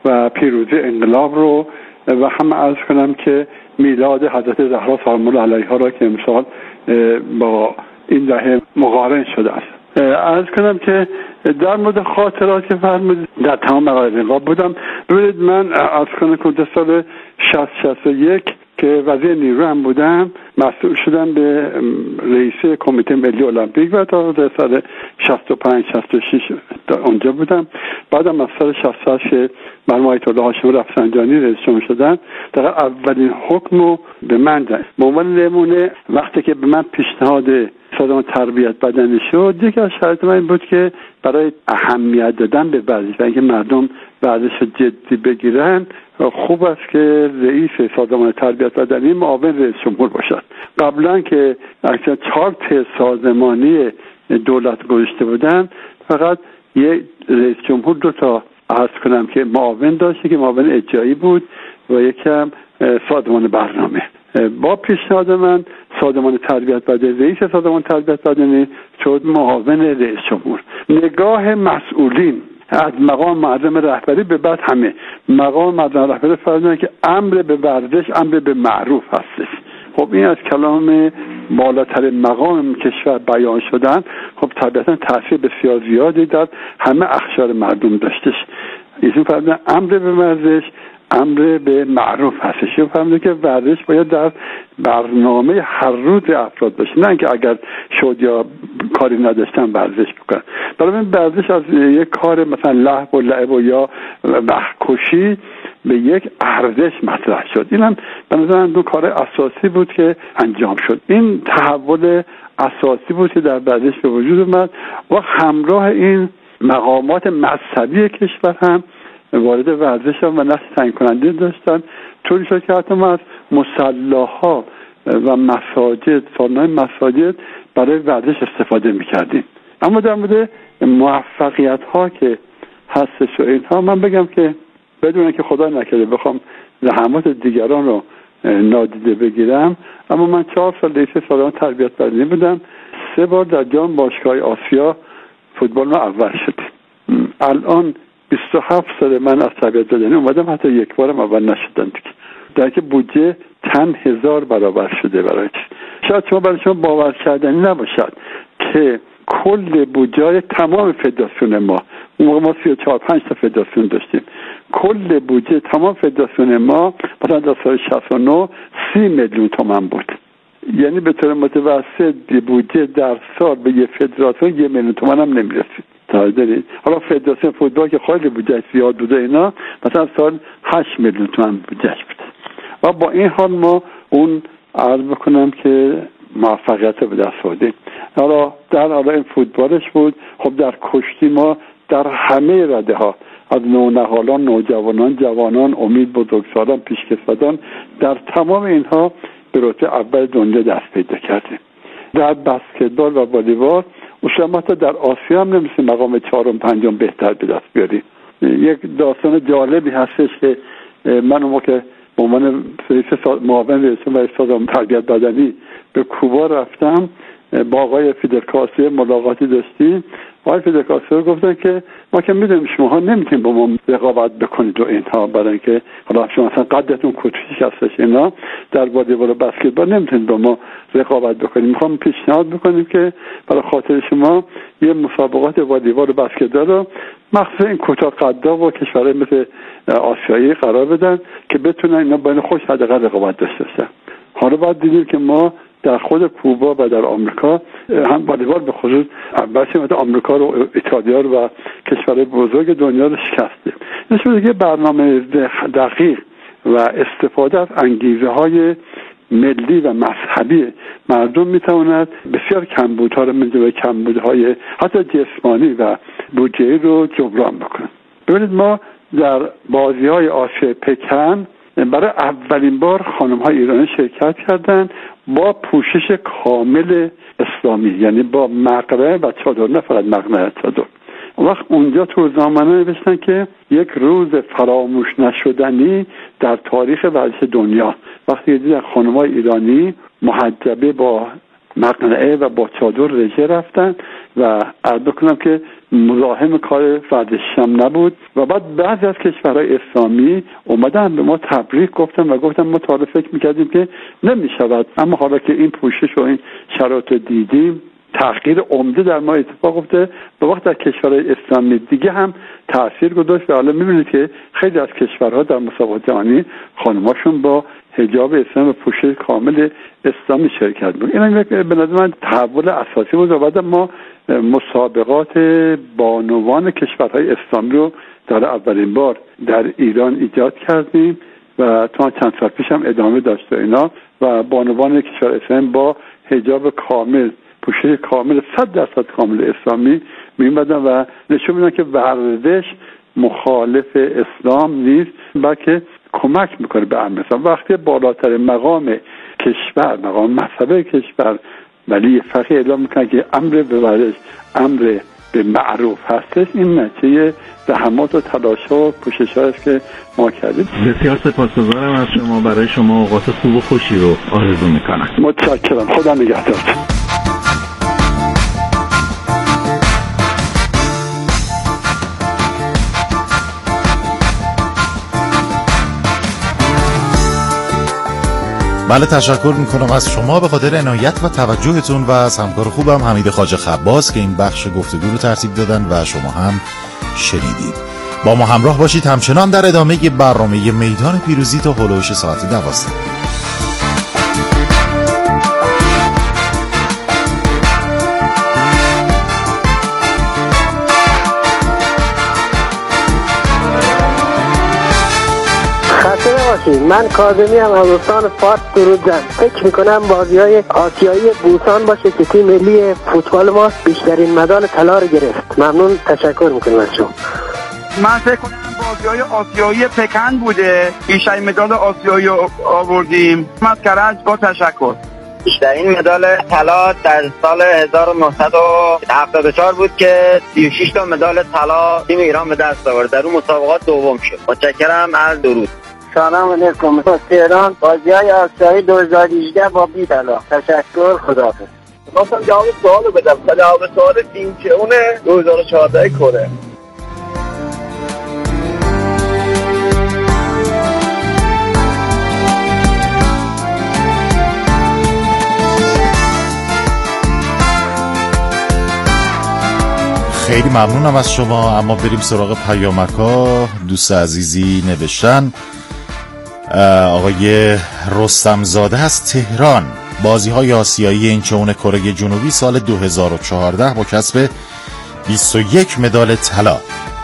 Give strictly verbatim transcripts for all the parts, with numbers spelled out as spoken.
و پیروزی انقلاب رو و هم عرض کنم که میلاد حضرت زهرا سلام الله علیها را که امسال با این دهه مقارن شده است. عرض کنم که در مورد خاطرات که فرمودید در تمام مقاطع انقلاب بودم. ببینید من عرض کنم که در سال شصت شصت و یک که وزیر نیرو هم بودم مسئول شدم به رئیس کمیته ملی المپیک و تا در سال شصت و پنج شصت و شش اونجا بودم. بعدم از سال شصت و هشت مرحوم آیت الله هاشمی رفسنجانی رئیس جمهور شدن. در اولین حکم رو به من دادن. به عنوان نمونه وقتی که به من پیشنهاد سازمان تربیت بدنی شد، یکی از شرایط من این بود که برای اهمیت دادن به ورزش و اینکه مردم ورزش رو جدی بگیرن خوب است که رئیس سازمان تربیت بدنی معاون رئیس جمهور باشد. قبلا که اکثر چهار ته سازمانی دولت گذاشته بودن فقط یک رئیس جمهور دو تا عرض کنم که معاون داشته که معاون اجرایی بود و یکم سازمان برنامه. با پیشنهاد من سازمان تربیت بدنی رئیس سازمان تربیت بدنی شد معاون رئیس جمهور. نگاه مسئولین از مقام معظم رهبری به بعد همه مقام معظم رهبری فرمودن که امر به ورزش امر به معروف هستش. خب این از کلام بالاتر مقام کشور بیان شدن خب طبیعتا تاثیر بسیار زیادی در همه اقشار مردم داشتش. ایشون فرمودن امر به ورزش امر به معروف هستش. ایشون فرمودن که ورزش باید در برنامه هر روز افراد باشه، نه اینکه اگر شد یا کاری نداشتن ورزش بکنن. برای من ورزش از یک کار مثلا لهو و لعب و یا وقت کشی به یک ارزش مطرح شد. این هم به نظر من دو کار اساسی بود که انجام شد. این تحول اساسی بود که در ورزش به وجود اومد و همراه این مقامات مذهبی کشور هم وارد ورزش هم و نقش تعیین کننده داشتن. طوری شد که حتی ما از مصلاها و مساجد سالن‌های مساجد برای ورزش استفاده میکردیم. اما در مورد موفقیت ها که هستش و اینها من بگم که بدون که خدا نکرده بخوام زحمات دیگران رو نادیده بگیرم، اما من چهار سال رئیس سازمان تربیت بدنی بودم. سه بار در جام باشگاه آسیا فوتبال ما اول شدیم. الان بیست و هفت سال من از تربیت بدنی اومدم، حتی یک بارم اول نشدم دیگه. در که بودجه چند هزار برابر شده برای چی. شاید شما برای شما باور کردنی نباشد که کل بودجه تمام فدراسیون ما، اون موقع ما سی و چهار پنج تا فدراسیون داشتیم، کل بودجه تمام فدراسیون ما مثلا در سال شصت و نه سی میلیون تومان بود. یعنی به طور متوسط بودجه در سال به یه فدراسیون یه میلیون تومان هم نمیرسید. دارید حالا فدراسیون فوتبال که خیلی بودجه زیاد بوده اینا مثلا سال هشت میلیون تومان بودجه بود و با این حال ما اون عرض بکنم که موفقیت به دست آوردیم. حالا در حالا این فوتبالش بود. خب در کشتی ما در همه رده ها از نونهالان، نوجوانان، جوانان، امید، بزرگسالان، پیشکسوتان در تمام اینها به رتبه اول دنیا دست پیدا کردیم. در بسکتبال و والیبال اصلا در آسیا هم نمیشه مقام چهارم پنجم بهتر به دست بیاریم. یک داستان جالبی هستش که من اون موقع به عنوان رئیس معاون رئیس و سازمان تربیت بدنی به کوبا رفتم، با آقای فیدل کاسترو ملاقاتی داشتیم. آقای فیدل کاسترو گفتن که ما که میدونیم شما نمیتونید با ما رقابت بکنید و اینها، برای اینکه حالا شما مثلا قدتون کوچیک هستش اینا در والیبال و بسکتبال نمیتونید با ما رقابت بکنید. میخوام پیشنهاد بکنیم که برای خاطر شما یه مسابقات والیبال و بسکتبال رو مخصوصا این کوتاه قدا و کشورهای مثل آسیایی قرار بدن که بتونن اینا بین خودش حداقل رقابت داشته باشن. حالا باید دیدیم که ما در خود کوبا و در آمریکا هم والیبال به خصوص اولش آمریکا رو، ایتالیا رو و کشورهای بزرگ دنیا رو شکستیم. نشون میده که برنامه دقیق و استفاده از انگیزه های ملی و مذهبی مردم میتواند بسیار کمبودها رو میده و کمبودهای حتی جسمانی و بودجه رو جبران بکنه. ببینید ما در بازی‌های آسیا پکن برای اولین بار خانم‌های ایرانی شرکت کردن با پوشش کامل اسلامی، یعنی با مقنعه و چادر، نه فقط مقنعه چادر. وقت اونجا تو روزنامه نوشتن که یک روز فراموش نشدنی در تاریخ ورزش دنیا، وقتی دیدن خانم‌های ایرانی محجبه با مقنعه و با چادر رژه رفتن و عرض بکنم که مزاحم کار ورزشی هم نبود. و بعد بعضی از کشورهای اسلامی اومدن به ما تبریک گفتن و گفتن ما تا حالا فکر میکردیم که نمیشود، اما حالا که این پوشش و این شرایط دیدیم تغییر عمده در ما اتفاق افتاده. به وقت در کشورهای اسلامی دیگه هم تاثیر گذاشت و حالا میبینید که خیلی از کشورها در مسابقات جهانی خانماشون با حجاب اسلام و پوشش کامل اسلامی شرکت بود. این به نظر من تحول اساسی بود. و بعد ما مسابقات بانوان کشورهای اسلامی رو در اولین بار در ایران ایجاد کردیم و تا چند سال پیش هم ادامه داشته اینا و بانوان کشور اسلامی با حجاب کامل، پوشش کامل صد درصد کامل اسلامی می‌اومدن و نشون میدن که ورزش مخالف اسلام نیست بلکه کمک میکنه به امن اسلام. وقتی بالاتر مقام کشور، مقام مذهبی کشور، ولی فقیه اعلام میکنه که امر به ورزش امر به معروف هستش، این نتیجه زحمات و تلاش و پوشش هاست که ما کردیم. بسیار سپاسگزارم از شما. برای شما اوقات خوب و خوشی رو آرزو میکنم. متشکرم. خدا نگهدار. بله، تشکر میکنم از شما به خاطر عنایت و توجهتون و از همکار خوبم حمید خواجه خباس که این بخش گفتگو رو ترتیب دادن و شما هم شنیدید. با ما همراه باشید همچنان در ادامه برنامه میدان پیروزی تا هلوش ساعت دوازده. من کاظمی هم از استان فارس درودم. فکر میکنم بازی‌های آسیایی بوسان باشه که تیم ملی فوتبال ما بیشترین مدال طلا رو گرفت. ممنون، تشکر میکنم از شما. من فکر کنم بازی‌های آسیایی پکن بوده، بیشترین مدال آسیایی آوردیم. از کرج با تشکر. بیشترین مدال طلا در سال هزار و نهصد و هفتاد و چهار بود که سی و شش تا مدال طلا تیم ایران به دست آورد. در اون مسابقات دوم شد. متشکرم. از درود. سلام علیکم. از تهران. بازی‌های آسیایی دو هزار و هجده با بی طلا. تشکر. خداحافظ. خواستم جواب سوالو بدم. جواب سوال تیم چونه دو هزار و چهارده کره. خیلی ممنونم از شما. اما بریم سراغ پیامک‌ها. دوست عزیزی نوشتن آقای رستم زاده از تهران: بازی‌های آسیایی اینچون کره جنوبی سال دو هزار و چهارده با کسب بیست و یک مدال طلا.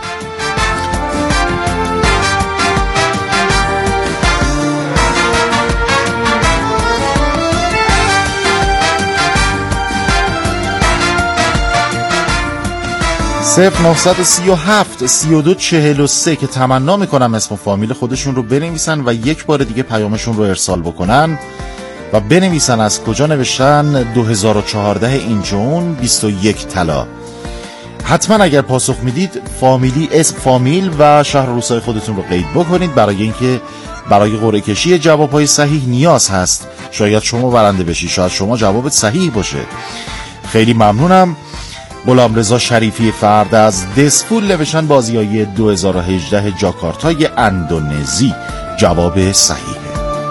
صفر نهصد و سی و هفت سی و دو چهل و سه که تمنا میکنم اسم و فامیل خودشون رو بنویسن و یک بار دیگه پیامشون رو ارسال بکنن و بنویسن از کجا نوشتن دو هزار و چهارده اینجون بیست و یک طلا. حتما اگر پاسخ میدید فامیلی، اسم فامیل و شهر روستای خودتون رو قید بکنید، برای اینکه برای قرعه کشی جوابهای صحیح نیاز هست. شاید شما برنده بشی، شاید شما جوابت صحیح باشه. خیلی ممنونم. غلامرضا شریفی فرد از دسپول نوشتن بازی‌های دو هزار و هجده جاکارتای اندونزی. جواب صحیح.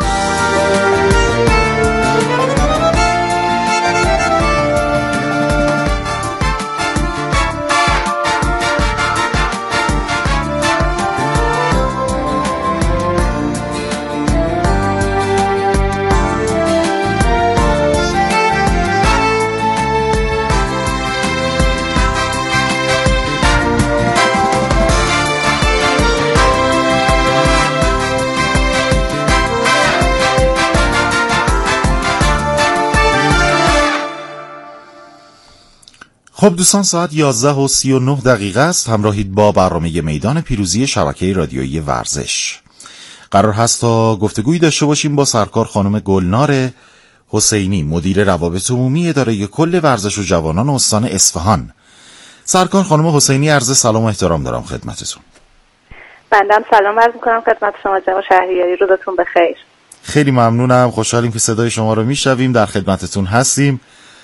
خب دوستان، ساعت یازده و سی و نه دقیقه است. همراهید با برنامه میدان پیروزی شبکه رادیویی ورزش. قرار هست تا گفتگویی داشته باشیم با سرکار خانم گلنار حسینی، مدیر روابط عمومی اداره کل ورزش و جوانان استان اصفهان. سرکار خانم حسینی، عرض سلام و احترام دارم خدمتتون. بندم سلام عرض می‌کنم خدمت شما جناب شهریاری، روزتون بخیر. خیلی ممنونم، خوشحالیم که صدای شما رو میشنویم، در خدمتتون هستیم.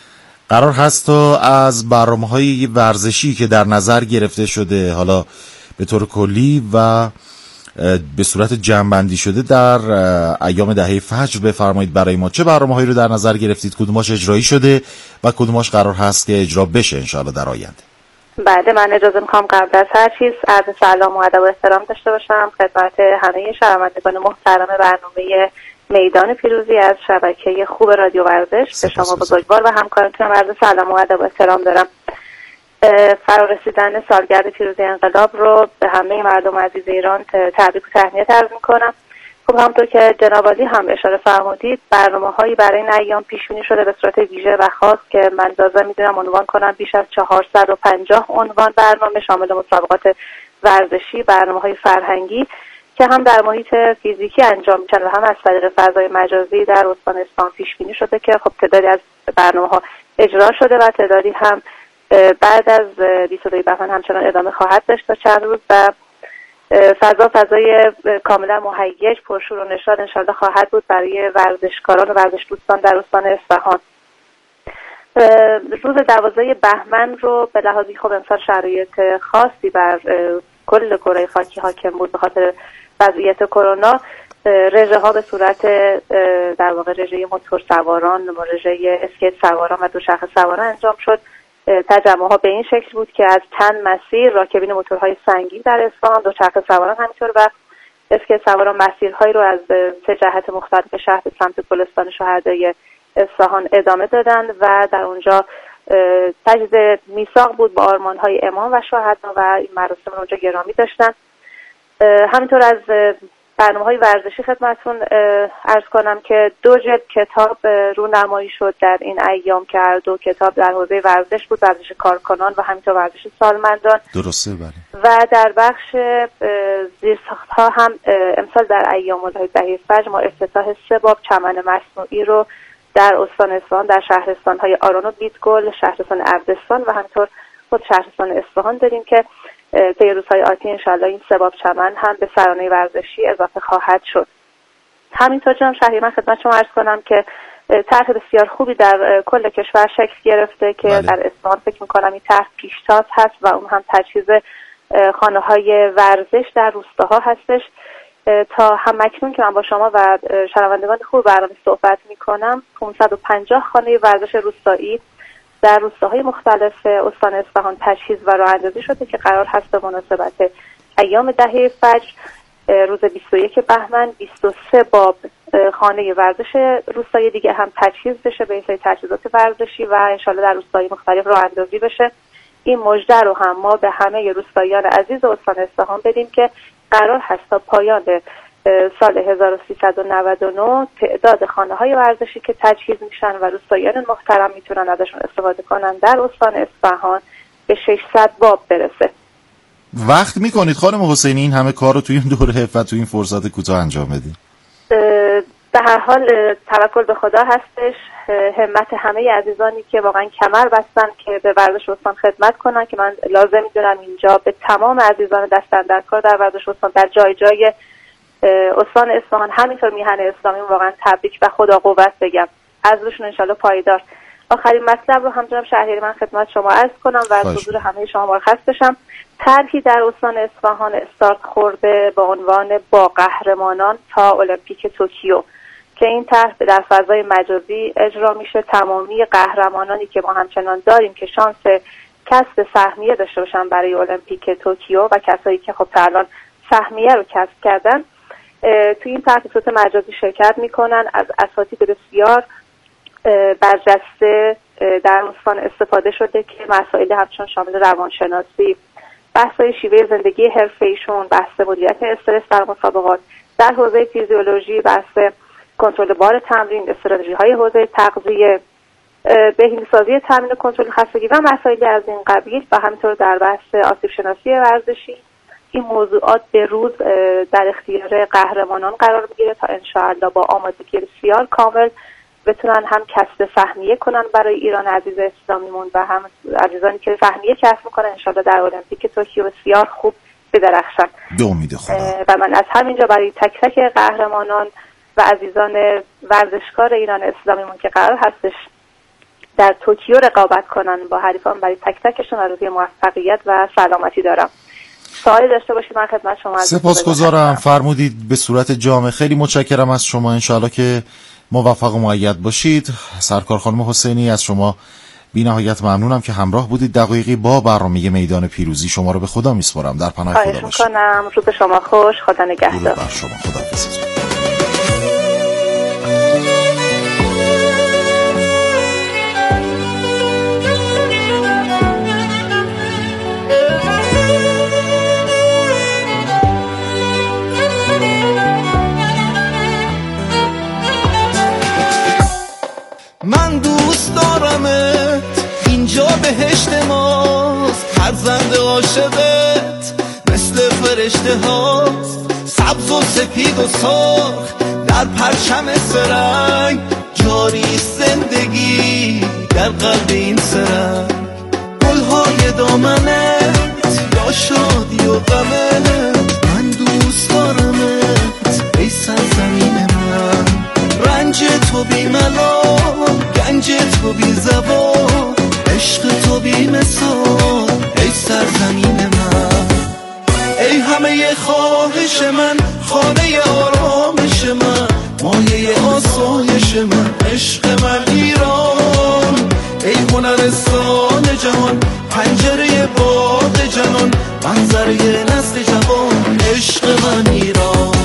قرار هست تا از برنامه‌های ورزشی که در نظر گرفته شده حالا به طور کلی و به صورت جمع‌بندی شده در ایام دهه فجر بفرمایید برای ما چه برنامه‌هایی رو در نظر گرفتید، کدوماش اجرایی شده و کدوماش قرار هست که اجرا بشه انشاءالله در آینده؟ بعد من اجازه میخوام قبل از هر چیز عرض سلام و ادب و احترام داشته باشم خدمت همه شنوندگان محترم برنامه میدان پیروزی از شبکه خوب رادیو ورزش. به شما بزرگوار و همکارانتون عرض سلام و ادب و احترام دارم. فرارسیدن سالگرد پیروزی انقلاب رو به همه مردم عزیز ایران تبریک و تهنیت عرض میکنم. خب همونطور که جناب عالی هم اشاره فرمودید برنامه‌هایی برای این ایام پیش بینی شده به صورت ویژه و خاص که من لازم میدونم عنوان کنم بیش از چهارصد و پنجاه عنوان برنامه شامل مسابقات ورزشی، برنامه‌های فرهنگی که هم در محیط فیزیکی انجام میشن و هم از طریق فضای مجازی در استان اصفهان پیش بینی شده که خب تعدادی از برنامه‌ها اجرا شده و تعدادی هم بعد از بیست و دو بهمن همچنان ادامه خواهد داشت تا چند روز و فضا فضای کاملا مهیج پرشور و نشاط انشالله خواهد بود برای ورزشکاران و ورزش دوستان در استان اصفهان. روز دوازده بهمن رو به لحاظی خب امسال شرایط خاصی بر کل کره خاکی حاکم بود به خاطر وضعیت کرونا. رژه ها به صورت در واقع رژه موتور سواران، رژه اسکیت سواران و دوچرخه سواران انجام شد. تجمع ها به این شکل بود که از چند مسیر راکبین موتورهای سنگین در اصفهان، دوچرخه سواران همینطور و اسکیت سواران مسیرهایی رو از سه جهت مختلف شهر به سمت گلستان شهدای اصفهان ادامه دادند و در اونجا تجدید میثاق بود با آرمان‌های امام و شهدا و این مراسم رو اونجا گرامی داشتن. همینطور از برنامه‌های ورزشی خدمتتون عرض کنم که دو جلد کتاب رونمایی شد در این ایام که هر دو کتاب در حوزه ورزش بود، ورزش کارکنان و همینطور ورزش سالمندان. درسته بله. و در بخش زیرساخت‌ها هم امسال در ایام دهه فجر ما افتتاح سه باب چمن مصنوعی رو در استان اصفهان در شهرستان‌های آرون و بیدگل، شهرستان اردستان و همینطور خود شهرستان اصفهان داریم که طی روزهای آتی انشالله این سه باب چمن هم به سرانه ورزشی اضافه خواهد شد. همینطور جناب شهری من خدمت شما عرض کنم که طرح بسیار خوبی در کل کشور شکل گرفته که بله. در اصفهان فکر می‌کنم این طرح پیشتاز هست و اون هم تجهیز خانه‌های ورزش در روستاها هستش. تا همکنون که من با شما و شنوندگان خوب برنامه صحبت می‌کنم پانصد و پنجاه خانه ورزش روستایی در روستاهای مختلف استان اصفهان تجهیز و راه‌اندازی شده که قرار هست به مناسبت ایام دهه فجر روز بیست و یک بهمن بیست و سه باب خانه ورزش روستایی دیگه هم تجهیز بشه به این تجهیزات ورزشی و انشالله در روستاهای مختلف راه‌اندازی بشه. این مژده رو هم ما به همه روستاییان عزیز استان اصفهان بدیم که قرار هست تا پایان سال هزار و سیصد و نود و نه تعداد خانه‌های ورزشی که تجهیز میشن و روستاییان محترم میتونن ازشون استفاده کنن در استان اصفهان به ششصد باب برسه. وقت میکنید خانم حسینی این همه کار رو توی این دوره و توی این فرصت کوتاه انجام بدید؟ به هر حال توکل به خدا هستش، همت همه عزیزانی که واقعا کمر بستن که به ورزش استان خدمت کنن که من لازم میدونم اینجا به تمام عزیزان دست‌اندرکار در ورزش استان در جای جای استان اصفهان همینطور میهن اسلامی واقعا تبریک و خدا قوت بگم از روشون انشالله پایدار. آخرین مطلب رو هم جناب شهریاری من خدمت شما عرض کنم و از حضور همه شما مرخص بشم. طرحی در استان اصفهان استارت خورده با عنوان با قهرمانان تا المپیک توکیو که این طرح در فضای مجازی اجرا میشه. تمامی قهرمانانی که ما همچنان داریم که شانس کسب سهمیه داشته باشن برای المپیک توکیو و کسایی که خب تا الان سهمیه رو کسب کردن توی این طرح به صورت مجازی شرکت میکنن. از اساتید بسیار برجسته در استان استفاده شده که مسائل همچون شامل روانشناسی، بحث‌های شیوه زندگی حرفه‌ایشون، بحث مدیریت استرس در مسابقات، در حوزه فیزیولوژی بحث کنترل بار تمرین، استراتژی‌های حوزه تغذیه، بهینه‌سازی تامین و کنترل خستگی و مسائلی از این قبیل و همینطور در بحث آسیب شناسی ورزشی. این موضوعات به روز در اختیار قهرمانان قرار میگیره تا انشاءالله با آمادگی بسیار کامل بتونن هم کسب سهمیه کنن برای ایران عزیز اسلامیمون و هم عزیزانی که سهمیه کسب میکنن انشاءالله در المپیک توکیو بسیار خوب بدرخشن. دو امید خدا. و من از همینجا برای تک تک قهرمانان و عزیزان ورزشکار ایران اسلامیمون که قرار هستش در توکیو رقابت کنن با حریفان. برای تک تکشون آرزوی موفقیت و سلامتی دارم. سوالی داشته باشید من خدمت شما. سپاسگزارم. فرمودید به صورت جامع. خیلی متشکرم از شما. انشاءالله که موفق و مؤید باشید. سرکار خانم حسینی از شما بی نهایت ممنونم که همراه بودید دقایقی با برنامه میدان پیروزی. شما رو به خدا میسپارم. در پناه خدا باشید. خواهش میکنم. روز شما خوش. خدا نگهدار. بر شما. خدا حافظ. من دوست دارمت، اینجا بهشت ماست، فرزند عاشقت مثل فرشته هاست، سبز و سپید و سرخ در پرچم سرنگ، جاری زندگی در قلب این سرنگ، گلهای دامنت یا شادی و غمت، من دوست دارمت ای سرزمین من، رنج تو بی ملال، گنج تو بی زبان، عشق تو بی مثال ای سرزمین من، ای همه خواهش من، خانه آرامش من، مایه آسایش من، عشق من ایران، ای هنرستان جهان، پنجره باغ جنان، منظره نسل جوان، عشق من ایران.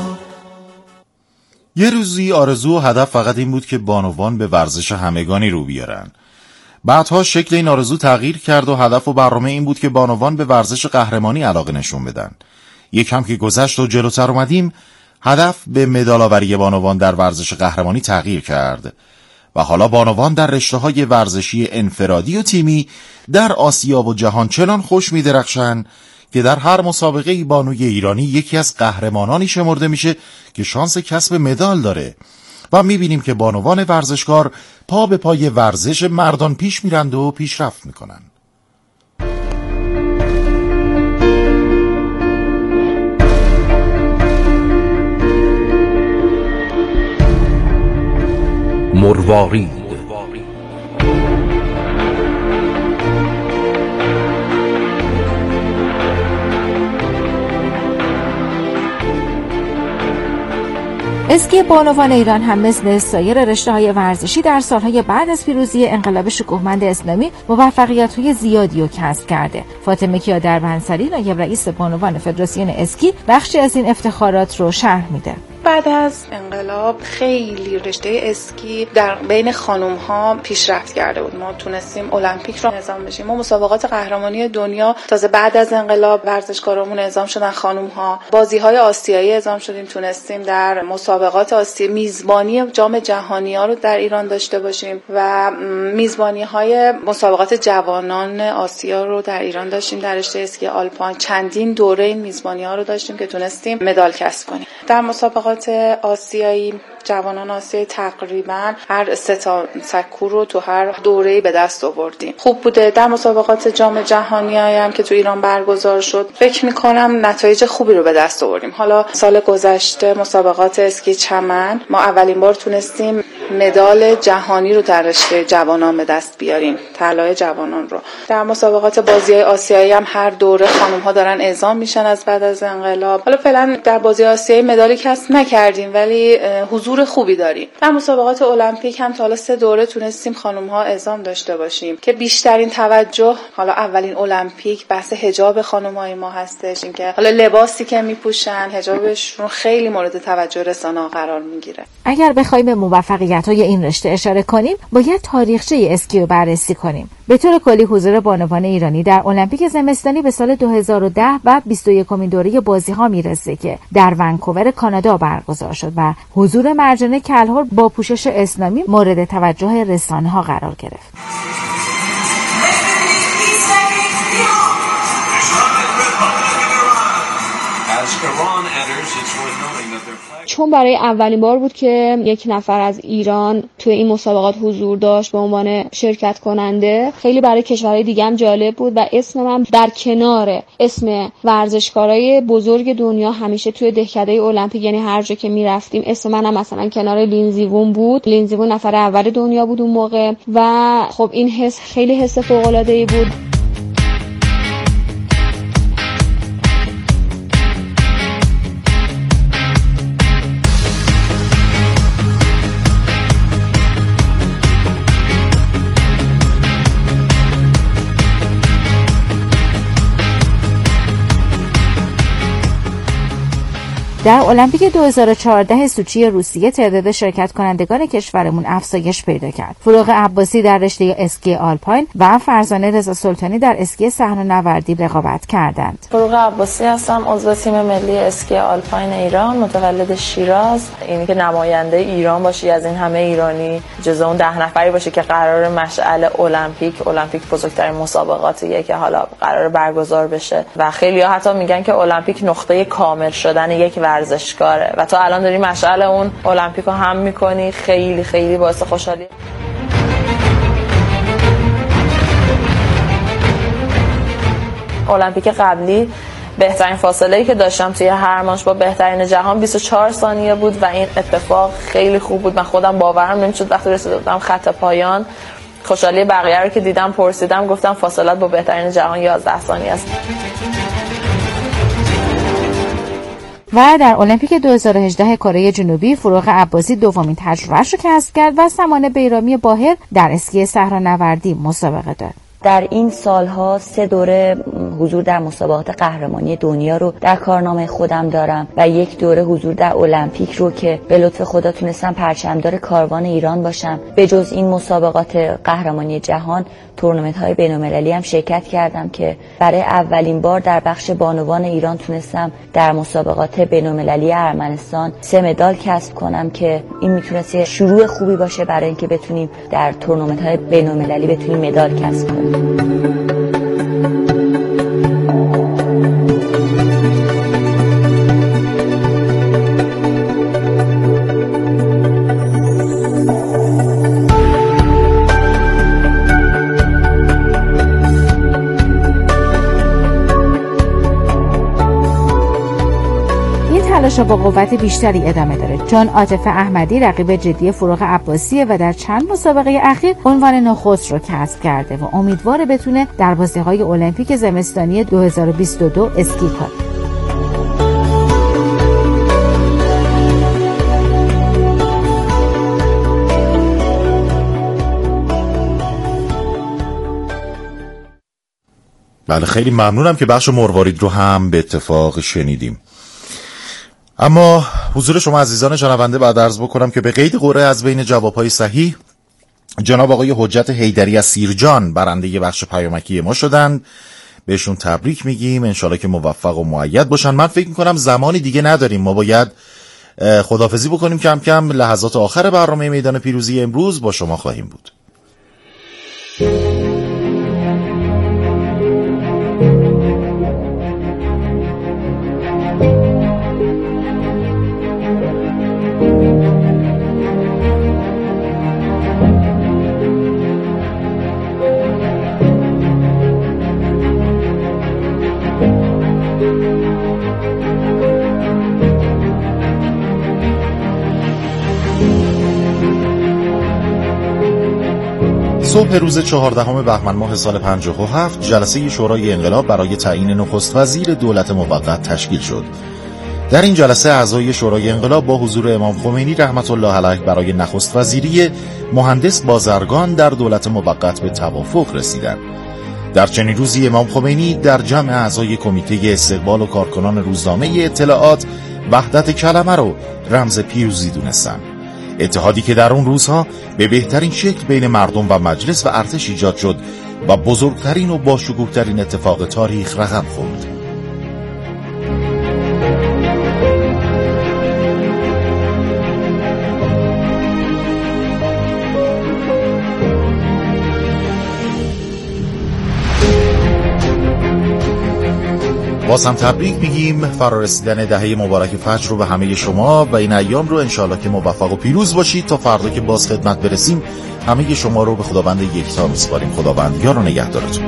یه روزی آرزو و هدف فقط این بود که بانوان به ورزش همگانی رو بیارن. بعدها شکل این آرزو تغییر کرد و هدف و برنامه این بود که بانوان به ورزش قهرمانی علاقه نشون بدن. یکم که گذشت و جلوتر اومدیم، هدف به مدال‌آوری بانوان در ورزش قهرمانی تغییر کرد و حالا بانوان در رشته‌های ورزشی انفرادی و تیمی در آسیا و جهان چنان خوش می‌درخشن که در هر مسابقه بانوی ایرانی یکی از قهرمانانی شمرده میشه که شانس کسب مدال داره و میبینیم که بانوان ورزشکار پا به پای ورزش مردان پیش میرند و پیشرفت میکنن. مروارید اسکی بانوان ایران هم مثل سایر رشته‌های ورزشی در سالهای بعد از پیروزی انقلاب شکوهمند اسلامی موفقیت‌های زیادی رو کسب کرده. فاطمه کیا دربندسری نایب رئیس بانوان فدراسیون اسکی بخشی از این افتخارات رو شرح میده. بعد از انقلاب خیلی رشته اسکی در بین خانم ها پیشرفت کرده بود. ما تونستیم المپیک رو نظام بشیم. ما مسابقات قهرمانی دنیا تازه بعد از انقلاب ورزشکارامون نظام شدن خانم ها. بازی های آسیایی نظام شدیم، تونستیم در مسابقات آسیایی میزبانی جام جهانی ها رو در ایران داشته باشیم و میزبانی های مسابقات جوانان آسیا رو در ایران داشتیم. در رشته اسکی آلپاین چندین دوره این میزبانی ها رو داشتیم که تونستیم مدال کسب کنیم. در مسابقات آسیایی جوانان آسیایی تقریبا هر سه تا سکو رو تو هر دوره‌ای به دست آوردیم. خوب بوده. در مسابقات جام جهانی هم که تو ایران برگزار شد فکر می‌کنم نتایج خوبی رو به دست آوردیم. حالا سال گذشته مسابقات اسکی چمن ما اولین بار تونستیم مدال جهانی رو در رشته جوانان به دست بیاریم، طلای جوانان رو. در مسابقات بازی‌های آسیایی هم هر دوره خانم‌ها دارن اعزام میشن از بعد از انقلاب. حالا فعلا در بازی آسیایی مدالی کسب نکردیم ولی حضور خوبی داریم. در مسابقات المپیک هم تا حالا سه دوره تونستیم خانم‌ها اعزام داشته باشیم که بیشترین توجه حالا اولین المپیک بحث حجاب خانم‌های ما هستش، اینکه حالا لباسی که میپوشن حجابشون خیلی مورد توجه رسانه‌ها قرار میگیره. اگر بخوایم به موفقیت‌های این رشته اشاره کنیم باید تاریخچه اسکی رو بررسی کنیم. به طور کلی حضور بانوان ایرانی در المپیک زمستانی به سال دو هزار و ده و بیست و یکمین دوره بازی‌ها میرسه که در ونکوور کانادا برگزار شد و حضور مرجان کلهر با پوشش اسلامی مورد توجه رسانه‌ها قرار گرفت. As چون برای اولین بار بود که یک نفر از ایران توی این مسابقات حضور داشت به عنوان شرکت کننده، خیلی برای کشورهای دیگه هم جالب بود و اسم من در کنار اسم ورزشکارای بزرگ دنیا همیشه توی دهکده المپیک، یعنی هر جا که میرفتیم اسم منم مثلا کنار لینزی وون بود. لینزی وون نفر اول دنیا بود اون موقع و خب این حس خیلی حس فوق‌العاده‌ای بود. در المپیک دو هزار و چهارده سوچی روسیه تعداد شرکت کنندگان کشورمون افزایش پیدا کرد. فروغ عباسی در رشته اسکی آلپاین و فرزانه رضا سلطانی در اسکی صحرانوردی رقابت کردند. فروغ عباسی هستم، عضو تیم ملی اسکی آلپاین ایران، متولد شیراز. اینی که نماینده ایران باشی، از این همه ایرانی جزو اون ده نفری باشه که قرار مشعل المپیک المپیک بزرگترین مسابقاتیه که حالا قرار برگزار بشه و خیلی‌ها حتی میگن که المپیک نقطه کامل شدن یک ورزشکاره و تو الان داری مشعل اون المپیک رو هم میکنی. خیلی خیلی باعث خوشحالی. المپیک قبلی بهترین فاصله‌ای که داشتم توی هر مانچ با بهترین جهان بیست و چهار ثانیه بود و این اتفاق خیلی خوب بود. من خودم باورم نمیشد وقتی رسیده بودم خط پایان. خوشحالی بقیه رو که دیدم پرسیدم، گفتم فاصله با بهترین جهان یازده ثانیه است. و در المپیک دو هزار و هجده کره جنوبی فروغ عباسی دومین تجربه‌اش رو کسب کرد و سمانه بیرامی باهر در اسکی صحرانوردی مسابقه داد. در این سالها سه دوره حضور در مسابقات قهرمانی دنیا رو در کارنامه خودم دارم و یک دوره حضور در المپیک رو که به لطف خدا تونستم پرچمدار کاروان ایران باشم. به جز این مسابقات قهرمانی جهان، تورنمنت‌های بین‌المللی هم شرکت کردم که برای اولین بار در بخش بانوان ایران تونستم در مسابقات بین‌المللی ارمنستان سه مدال کسب کنم که این میتونه شروع خوبی باشه برای اینکه بتونیم در تورنمنت‌های بین‌المللی بتونیم مدال کسب کنیم. تلاش با قوت بیشتری ادامه داره، چون عاطفه احمدی رقیب جدی فروغ عباسیه و در چند مسابقه اخیر عنوان نخست رو کسب کرده و امیدواره بتونه در بازی‌های المپیک زمستانی دو هزار و بیست و دو اسکی کنه. بله، خیلی ممنونم که بخش مروارید رو هم به اتفاق شنیدیم. اما حضور شما عزیزان شنونده بعد عرض بکنم که به قید قرعه از بین جوابهای صحیح جناب آقای حجت حیدری از سیرجان برنده بخش پیامکی ما شدند. بهشون تبریک میگیم، انشالله که موفق و مؤید باشن. من فکر میکنم زمانی دیگه نداریم، ما باید خداحافظی بکنیم. کم کم لحظات آخر برنامه میدان پیروزی امروز با شما خواهیم بود. صبح روز چهاردهم بهمن ماه سال پنجاه و هفت جلسه شورای انقلاب برای تعیین نخست وزیر دولت موقت تشکیل شد. در این جلسه اعضای شورای انقلاب با حضور امام خمینی رحمت الله علیه برای نخست وزیری مهندس بازرگان در دولت موقت به توافق رسیدند. در چنین روزی امام خمینی در جمع اعضای کمیته استقبال و کارکنان روزنامه اطلاعات وحدت کلمه رو رمز پیروزی دونستند. اتحادی که در اون روزها به بهترین شکل بین مردم و مجلس و ارتش ایجاد شد و بزرگترین و باشکوه‌ترین اتفاق تاریخ رقم خورد. باز هم تبریک میگیم فرارسیدن دهه مبارک فجر رو به همه شما و این ایام رو انشالله که موفق و پیروز باشید. تا فردا که باز خدمت برسیم همه شما رو به خداوند یکتا میسپاریم. خداوند یار و نگهدارتون.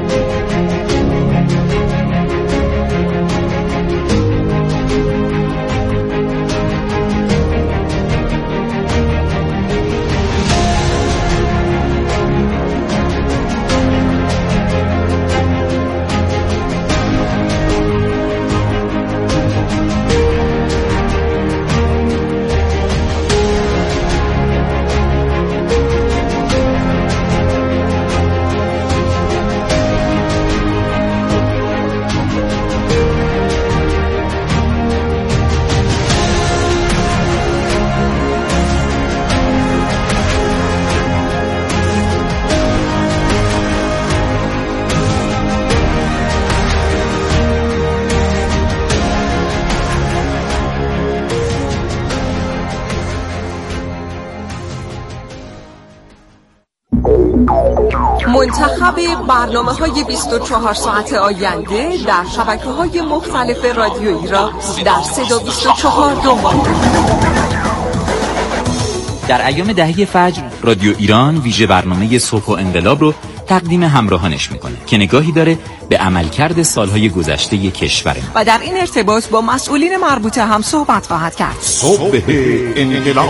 منتخب برنامه‌های بیست و چهار ساعت آینده در شبکه‌های مختلف رادیویی را در صدا بیست و چهار دنبال در ایام دهه فجر رادیو ایران ویژه برنامه صبح و انقلاب رو تقدیم همراهانش میکنه که نگاهی داره به عملکرد سالهای گذشته کشور ما و در این ارتباط با مسئولین مربوطه هم صحبت خواهد کرد. صبح انقلاب.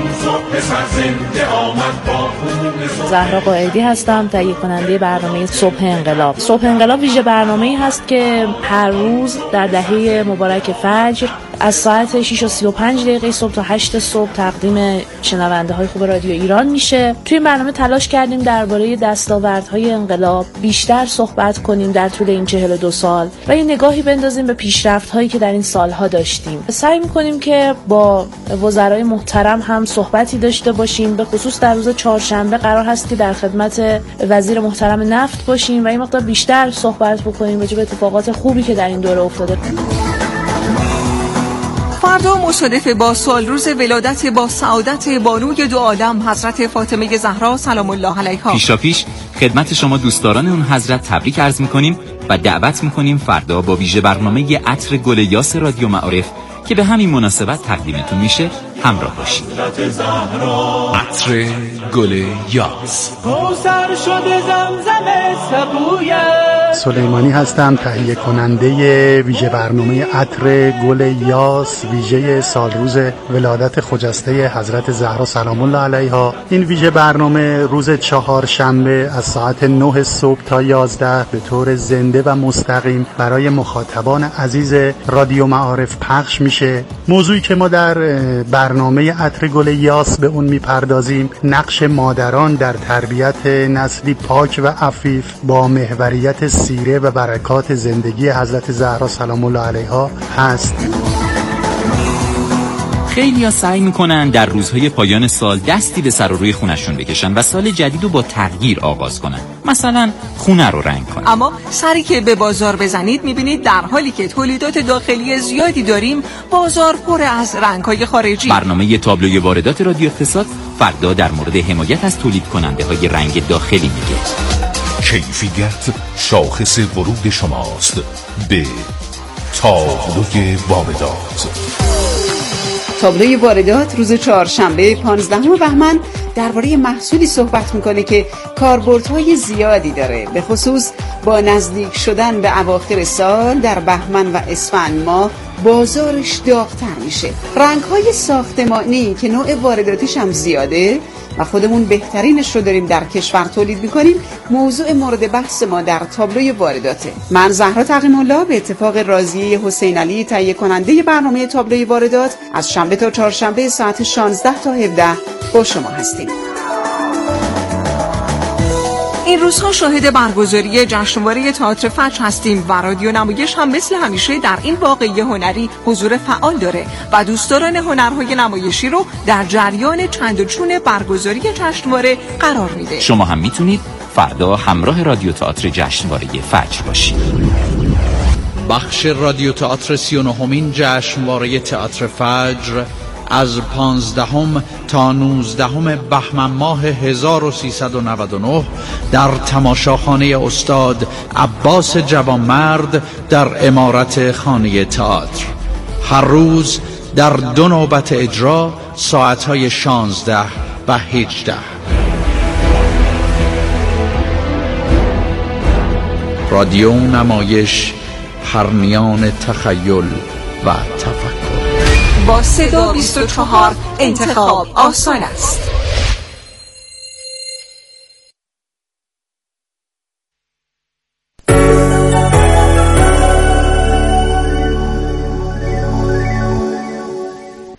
زهرا قائدی هستم، تهیه کننده برنامه صبح انقلاب. صبح انقلاب ویژه برنامه‌ای هست که هر روز در دهه مبارک فجر از ساعت شش و سی و پنج دقیقه صبح تا هشت صبح تقدیم شنونده های خوب رادیو ایران میشه. توی این برنامه تلاش کردیم درباره دستاوردهای انقلاب بیشتر صحبت کنیم در طول این چهل و دو سال و یه نگاهی بندازیم به پیشرفت‌هایی که در این سالها داشتیم. سعی می‌کنیم که با وزرای محترم هم صحبتی داشته باشیم. به خصوص در روز چهارشنبه قرار هست که در خدمت وزیر محترم نفت باشیم و این مقدار بیشتر صحبت بکنیم راجع به اتفاقات خوبی که در این دوره افتاده. فردا مصادف با سال روز ولادت با سعادت بانوی دو عالم حضرت فاطمه زهرا سلام الله علیها. پیشا پیش خدمت شما دوستداران اون حضرت تبریک عرض می‌کنیم و دعوت می‌کنیم فردا با ویژه برنامه عطر گل یاس رادیو معارف که به همین مناسبت تقدیمتون میشه همراه باشید. عطر گل یاس. کوثر شده زمزم سبویه. سلیمانی هستم، تهیه کننده ویژه برنامه عطر گل یاس ویژه سالروز ولادت خجسته حضرت زهرا سلام الله علیها. این ویژه برنامه روز چهارشنبه از ساعت نه صبح تا یازده به طور زنده و مستقیم برای مخاطبان عزیز رادیو معارف پخش میشه. موضوعی که ما در برنامه عطر گل یاس به اون میپردازیم نقش مادران در تربیت نسلی پاک و عفیف با محوریت سیره و برکات زندگی حضرت زهرا سلام الله علیها هست. خیلی ها سعی میکنن در روزهای پایان سال دستی به سر و روی خونشون بکشن و سال جدید رو با تغییر آغاز کنن، مثلا خونه رو رنگ کنن. اما سری که به بازار بزنید میبینید در حالی که تولیدات داخلی زیادی داریم بازار پر از رنگ‌های خارجی. برنامه تابلوی واردات رادیو اقتصاد فردا در مورد حمایت از تولید کننده های رنگ داخلی میگه. کیفیت شاخص ورود شماست به تابلوی واردات. تابلوی واردات روز چهارشنبه پانزدهم بهمن درباره محصولی صحبت میکنه که کاربردهای زیادی داره، به خصوص با نزدیک شدن به اواخر سال در بهمن و اسفند ماه بازارش داغ‌تر میشه. رنگ‌های ساختمانی که نوع وارداتیش هم زیاده و خودمون بهترینش رو داریم در کشور تولید میکنیم موضوع مورد بحث ما در تابلوی وارداته. من زهرا تقیم الله به اتفاق راضیه حسین علی تهیه کننده برنامه تابلوی واردات از شنبه تا چهارشنبه ساعت شانزده تا هفده با شما هستیم. این روزها شاهد برگزاری جشنواره تئاتر فجر هستیم و رادیو نمایش هم مثل همیشه در این واقعه هنری حضور فعال داره و دوستداران هنرهای نمایشی رو در جریان چند و چون برگزاری جشنواره قرار میده. شما هم میتونید فردا همراه رادیو تئاتر جشنواره فجر باشید. بخش رادیو تئاتر سی و نهمین جشنواره تئاتر فجر از پانزدهم تا نوزدهم بهمن ماه هزار و سیصد و نود و نه در تماشاخانه استاد عباس جوانمرد در عمارت خانه تئاتر. هر روز در دو نوبت اجرا ساعتهای شانزده و هجده. رادیو نمایش، پرنیان تخیل و تفکر. با صدا بیست و چهار انتخاب آسان است.